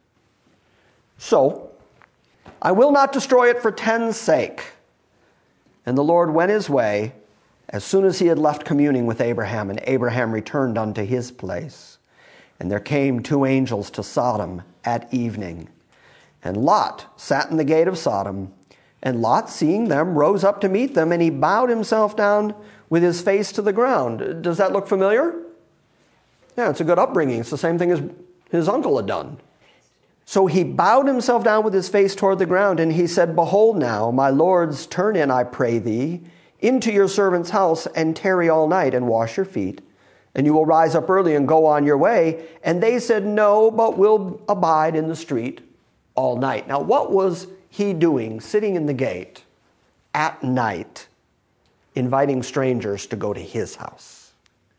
S2: So, I will not destroy it for 10's sake. And the Lord went his way as soon as he had left communing with Abraham, and Abraham returned unto his place. And there came 2 angels to Sodom at evening. And Lot sat in the gate of Sodom. And Lot, seeing them, rose up to meet them, and he bowed himself down with his face to the ground. Does that look familiar? Yeah, it's a good upbringing. It's the same thing as his uncle had done. So he bowed himself down with his face toward the ground, and he said, Behold now, my lords, turn in, I pray thee, into your servant's house, and tarry all night, and wash your feet. And you will rise up early and go on your way. And they said, No, but we'll abide in the street all night. Now, what was he doing, sitting in the gate at night, inviting strangers to go to his house?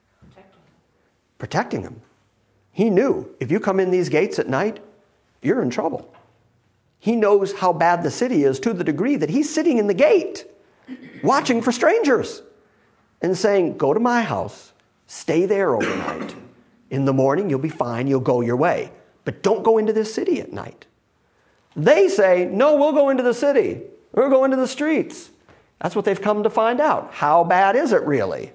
S2: Protecting him. He knew, if you come in these gates at night, you're in trouble. He knows how bad the city is to the degree that he's sitting in the gate, watching for strangers, and saying, Go to my house. Stay there overnight. In the morning, you'll be fine. You'll go your way. But don't go into this city at night. They say, no, we'll go into the city. We'll go into the streets. That's what they've come to find out. How bad is it really?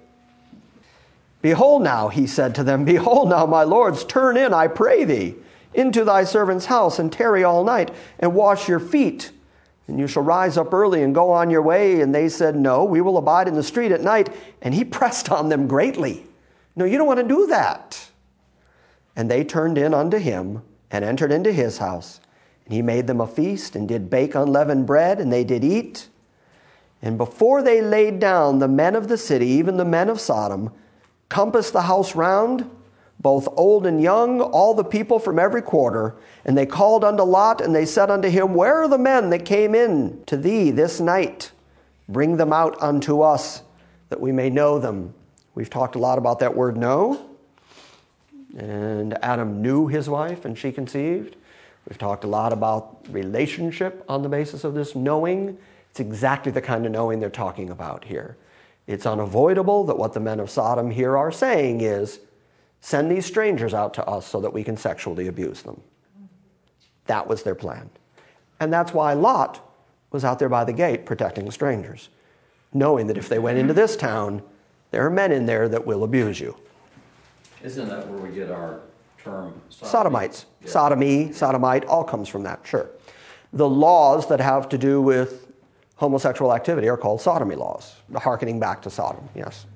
S2: Behold now, he said to them, Behold now, my lords, turn in, I pray thee, into thy servant's house, and tarry all night, and wash your feet. And you shall rise up early and go on your way. And they said, No, we will abide in the street at night. And he pressed on them greatly. No, you don't want to do that. And they turned in unto him and entered into his house. And he made them a feast and did bake unleavened bread, and they did eat. And before they laid down, the men of the city, even the men of Sodom, compassed the house round, both old and young, all the people from every quarter. And they called unto Lot, and they said unto him, Where are the men that came in to thee this night? Bring them out unto us, that we may know them, We've talked a lot about that word know. And Adam knew his wife and she conceived. We've talked a lot about relationship on the basis of this knowing. It's exactly the kind of knowing they're talking about here. It's unavoidable that what the men of Sodom here are saying is, send these strangers out to us so that we can sexually abuse them. That was their plan. And that's why Lot was out there by the gate protecting the strangers, knowing that if they went into this town, there are men in there that will abuse you.
S4: Isn't that where we get our term
S2: Sodomites.
S4: Yeah.
S2: Sodomy, sodomite, all comes from that, sure. The laws that have to do with homosexual activity are called sodomy laws, hearkening back to Sodom, yes.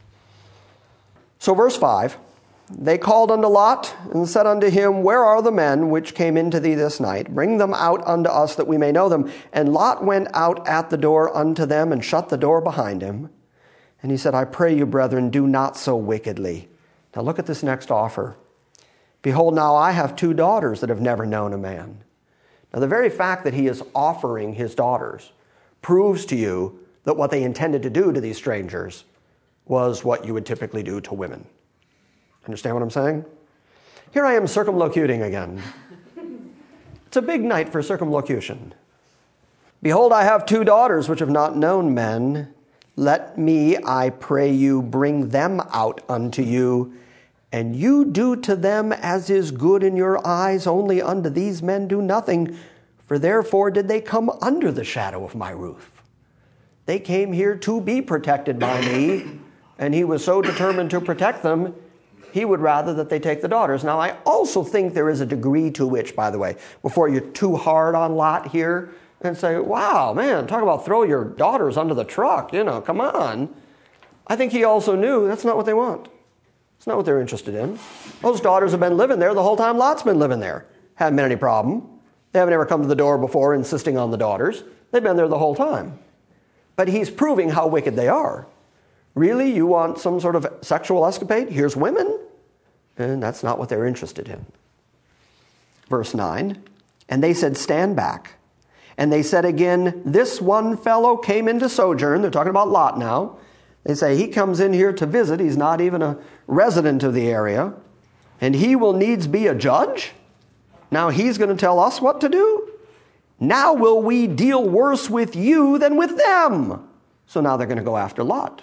S2: So verse 5, they called unto Lot and said unto him, where are the men which came into thee this night? Bring them out unto us that we may know them. And Lot went out at the door unto them and shut the door behind him. And he said, I pray you, brethren, do not so wickedly. Now look at this next offer. Behold, now I have 2 daughters that have never known a man. Now the very fact that he is offering his daughters proves to you that what they intended to do to these strangers was what you would typically do to women. Understand what I'm saying? Here I am circumlocuting again. It's a big night for circumlocution. Behold, I have 2 daughters which have not known men. Let me, I pray you, bring them out unto you, and you do to them as is good in your eyes, only unto these men do nothing, for therefore did they come under the shadow of my roof. They came here to be protected by me, and he was so determined to protect them, he would rather that they take the daughters. Now, I also think there is a degree to which, by the way, before you're too hard on Lot here and say, wow, man, talk about throw your daughters under the truck, come on. I think he also knew that's not what they want. It's not what they're interested in. Those daughters have been living there the whole time Lot's been living there. Haven't been any problem. They haven't ever come to the door before insisting on the daughters. They've been there the whole time. But he's proving how wicked they are. Really, you want some sort of sexual escapade? Here's women. And that's not what they're interested in. Verse 9, and they said, stand back. And they said again, this one fellow came into sojourn. They're talking about Lot now. They say he comes in here to visit. He's not even a resident of the area. And he will needs be a judge. Now he's going to tell us what to do. Now will we deal worse with you than with them. So now they're going to go after Lot.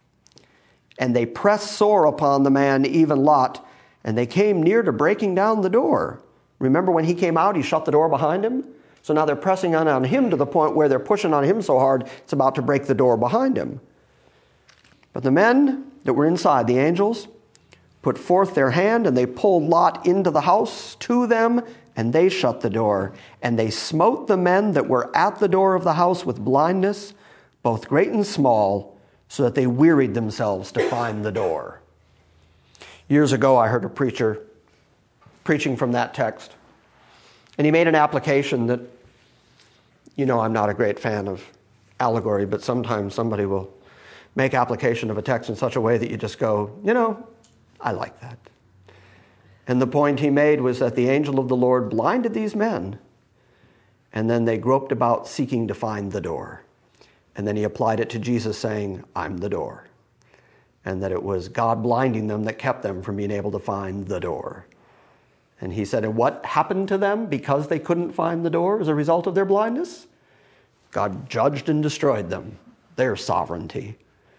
S2: And they pressed sore upon the man, even Lot, and they came near to breaking down the door. Remember when he came out, he shut the door behind him? So now they're pressing on him to the point where they're pushing on him so hard, it's about to break the door behind him. But the men that were inside, the angels, put forth their hand, and they pulled Lot into the house to them, and they shut the door. And they smote the men that were at the door of the house with blindness, both great and small, so that they wearied themselves to find the door. Years ago, I heard a preacher preaching from that text. And he made an application that, I'm not a great fan of allegory, but sometimes somebody will make application of a text in such a way that you just go, I like that. And the point he made was that the angel of the Lord blinded these men, and then they groped about seeking to find the door. And then he applied it to Jesus saying, I'm the door. And that it was God blinding them that kept them from being able to find the door. And he said, and what happened to them because they couldn't find the door as a result of their blindness? God judged and destroyed them, their sovereignty.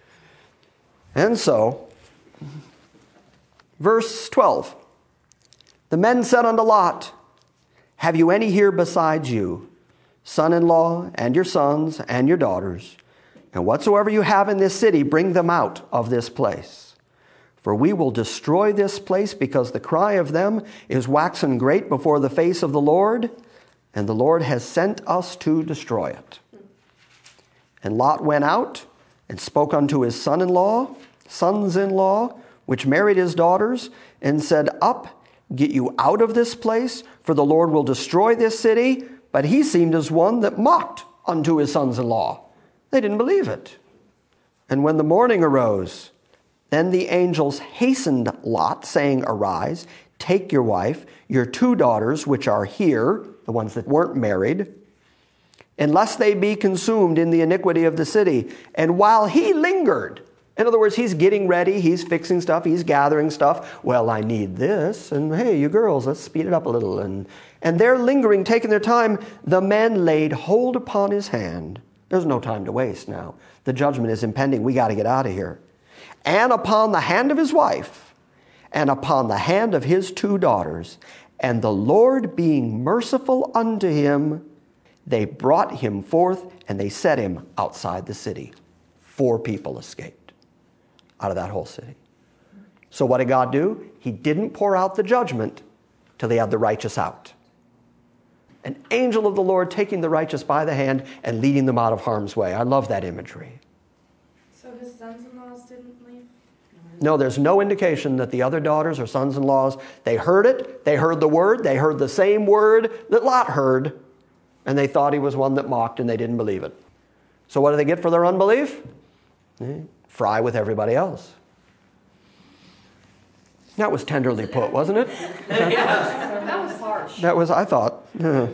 S2: And so, verse 12, the men said unto Lot, have you any here besides you, son-in-law, and your sons, and your daughters? And whatsoever you have in this city, bring them out of this place. For we will destroy this place, because the cry of them is waxen great before the face of the Lord, and the Lord has sent us to destroy it. And Lot went out and spoke unto his son-in-law, sons-in-law, which married his daughters, and said, up, get you out of this place, for the Lord will destroy this city. But he seemed as one that mocked unto his sons-in-law. They didn't believe it. And when the morning arose, then the angels hastened Lot, saying, arise, take your wife, your 2 daughters, which are here, the ones that weren't married, and lest they be consumed in the iniquity of the city. And while he lingered, In other words, he's getting ready, he's fixing stuff, he's gathering stuff. Well, I need this, and hey, you girls, let's speed it up a little. And they're lingering, taking their time. The men laid hold upon his hand. There's no time to waste now. The judgment is impending. We got to get out of here. And upon the hand of his wife, and upon the hand of his 2 daughters. And the Lord being merciful unto him, they brought him forth, and they set him outside the city. 4 people escaped out of that whole city. So what did God do? He didn't pour out the judgment till he had the righteous out. An angel of the Lord taking the righteous by the hand and leading them out of harm's way. I love that imagery.
S6: So his sons-in-laws didn't leave?
S2: No, there's no indication that the other daughters or sons-in-laws, they heard it, they heard the word, they heard the same word that Lot heard, and they thought he was one that mocked, and they didn't believe it. So what do they get for their unbelief? Fry with everybody else. That was tenderly put, wasn't it?
S6: That was harsh.
S2: That was, I thought. Yeah.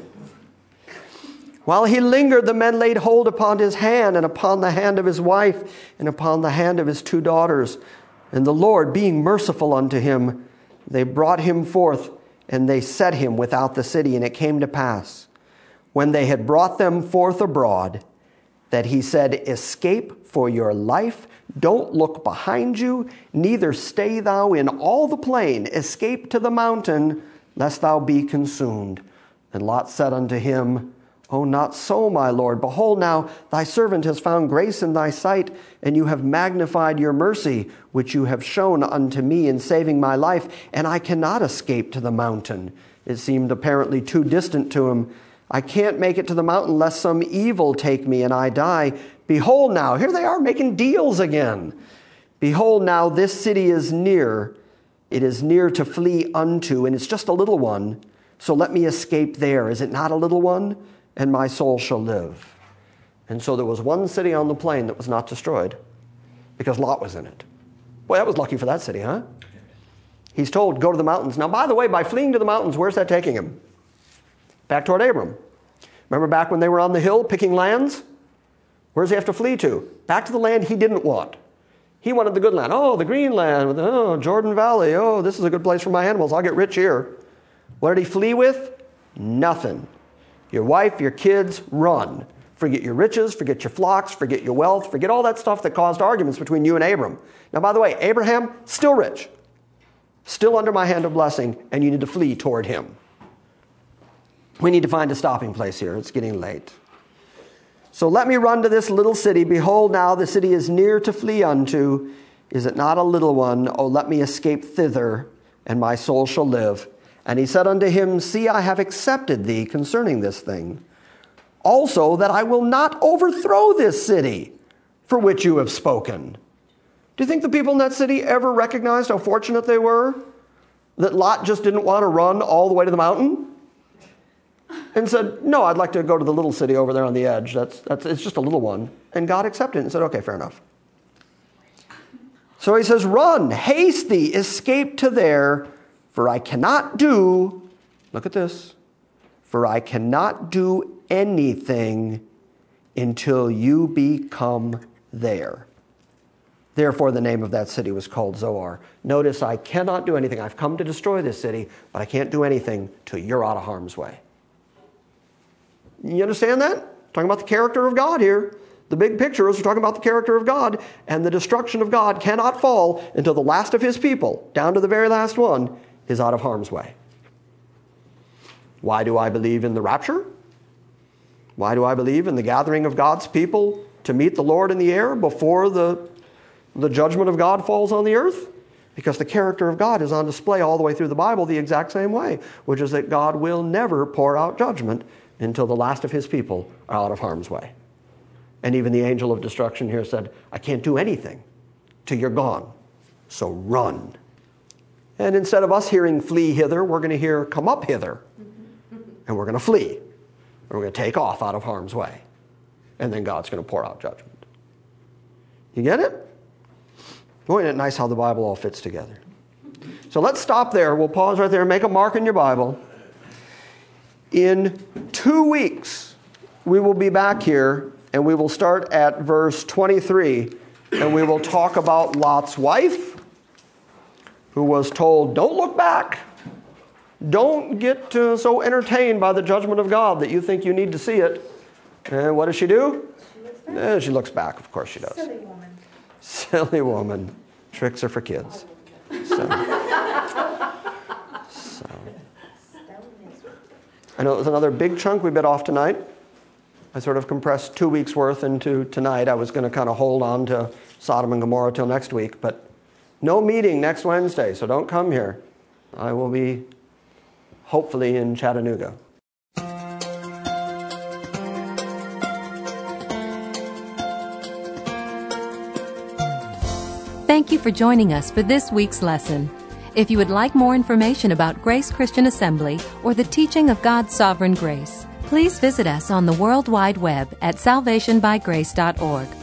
S2: While he lingered, the men laid hold upon his hand, and upon the hand of his wife, and upon the hand of his 2 daughters. And the Lord, being merciful unto him, they brought him forth, and they set him without the city. And it came to pass, when they had brought them forth abroad, that he said, escape for your life. Don't look behind you, neither stay thou in all the plain. Escape to the mountain, lest thou be consumed. And Lot said unto him, O not so, my Lord. Behold now, thy servant has found grace in thy sight, and you have magnified your mercy, which you have shown unto me in saving my life, and I cannot escape to the mountain. It seemed apparently too distant to him. I can't make it to the mountain lest some evil take me and I die. Behold now, here they are making deals again. Behold now, this city is near. It is near to flee unto, and it's just a little one. So let me escape there. Is it not a little one? And my soul shall live. And so there was one city on the plain that was not destroyed because Lot was in it. Boy, that was lucky for that city, huh? He's told, go to the mountains. Now, by the way, by fleeing to the mountains, where's that taking him? Back toward Abram. Remember back when they were on the hill picking lands? Where does he have to flee to? Back to the land he didn't want. He wanted the good land. Oh, the green land. Oh, Jordan Valley. Oh, this is a good place for my animals. I'll get rich here. What did he flee with? Nothing. Your wife, your kids, run. Forget your riches, forget your flocks, forget your wealth, forget all that stuff that caused arguments between you and Abram. Now, by the way, Abraham, still rich. Still under my hand of blessing, and you need to flee toward him. We need to find a stopping place here. It's getting late. So let me run to this little city. Behold, now the city is near to flee unto. Is it not a little one? Oh, let me escape thither, and my soul shall live. And he said unto him, see, I have accepted thee concerning this thing. Also that I will not overthrow this city for which you have spoken. Do you think the people in that city ever recognized how fortunate they were? That Lot just didn't want to run all the way to the mountain? And said, no, I'd like to go to the little city over there on the edge. It's just a little one. And God accepted it and said, okay, fair enough. So he says, run, haste thee, escape to there, for I cannot do, look at this, for I cannot do anything until you become there. Therefore, the name of that city was called Zoar. Notice, I cannot do anything. I've come to destroy this city, but I can't do anything till you're out of harm's way. You understand that? Talking about the character of God here. The big picture is we're talking about the character of God, and the destruction of God cannot fall until the last of his people, down to the very last one, is out of harm's way. Why do I believe in the rapture? Why do I believe in the gathering of God's people to meet the Lord in the air before the judgment of God falls on the earth? Because the character of God is on display all the way through the Bible the exact same way, which is that God will never pour out judgment until the last of his people are out of harm's way. And even the angel of destruction here said, I can't do anything till you're gone, so run. And instead of us hearing flee hither, we're going to hear come up hither. And we're going to flee. And we're going to take off out of harm's way. And then God's going to pour out judgment. You get it? Boy, isn't it nice how the Bible all fits together? So let's stop there. We'll pause right there and make a mark in your Bible. In 2 weeks, we will be back here, and we will start at verse 23 And we will talk about Lot's wife, who was told, don't look back. Don't get so entertained by the judgment of God that you think you need to see it. And what does she do? She looks back. Of course she does.
S6: Silly woman.
S2: Silly woman. Tricks are for kids. So. I know it was another big chunk we bit off tonight. I sort of compressed 2 weeks' worth into tonight. I was going to kind of hold on to Sodom and Gomorrah till next week, but no meeting next Wednesday, so don't come here. I will be hopefully in Chattanooga.
S1: Thank you for joining us for this week's lesson. If you would like more information about Grace Christian Assembly or the teaching of God's sovereign grace, please visit us on the World Wide Web at salvationbygrace.org